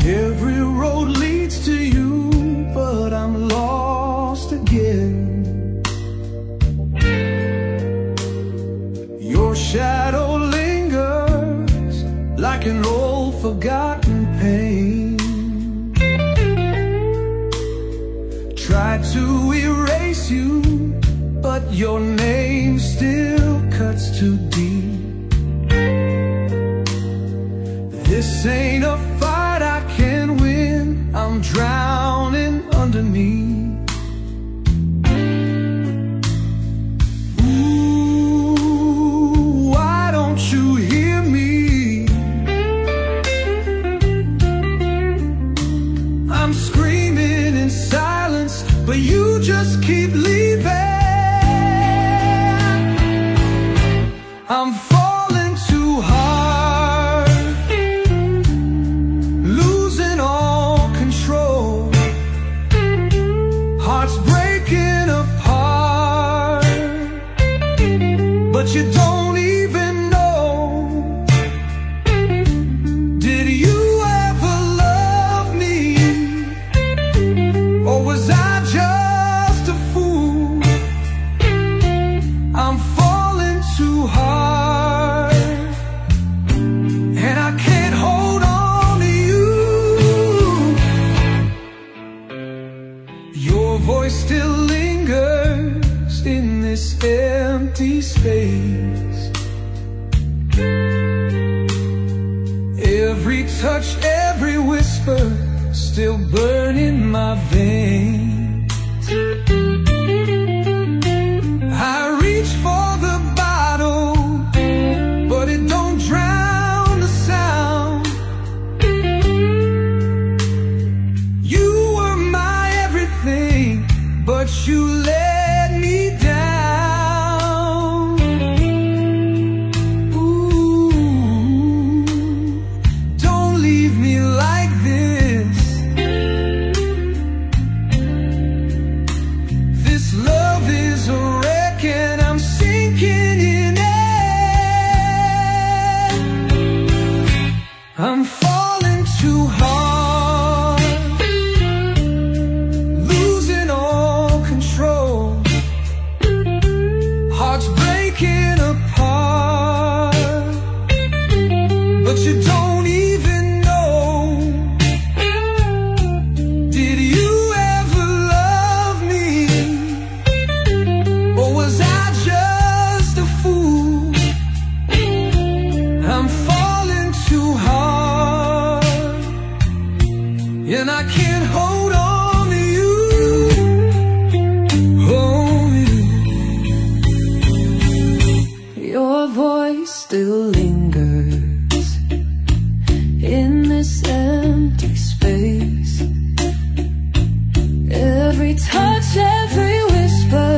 Every road leads to you, but I'm lost again. Your shadow lingers like an old forgotten pain. Try to erase you, but your name still cuts too deep. This ain't a fight I can win, I'm drowning underneath. Ooh, why don't you hear me? I'm screaming in silence, but you just keep leaving. I'm falling too hard, losing all control. Heart's breaking apart, but you don't even know. Did you ever love me? Or was I just a fool? I'm falling too hard, and I can't hold on to you. Your voice still lingers in this empty space. Every touch, every whisper, still burning my veins. I reach for the bottle, but it don't drown the sound. You were my everything, but you let me down. Ooh, don't leave me like this. This love is a wreck and I'm sinking in it. I'm falling too hard, losing all control. Heart's breaking apart, but you don't even know. Did you ever love me? Or was I just a fool? I'm falling too hard, and I can't hold on to you. Your voice still lingers in this empty space. Every touch, every whisper,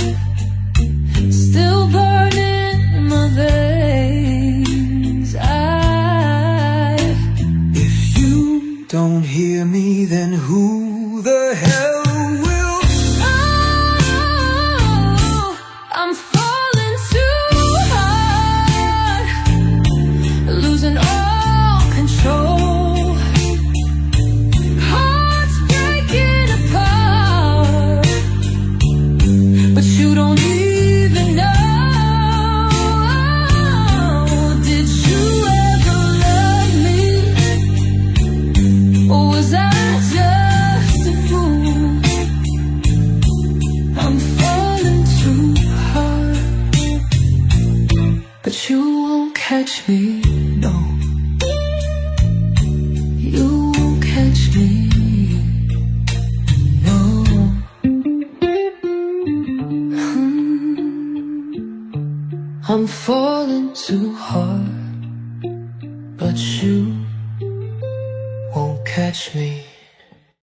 still burning in my veins. If you don't hear me, then who the hell will? Oh, I'm falling too hard, losing all control. Heart's breaking apart, but you don't even know. Did you ever love me? Or was I just a fool? I'm falling too hard, but you won't catch me, no. You won't catch me, no. I'm falling too hard, but you won't catch me.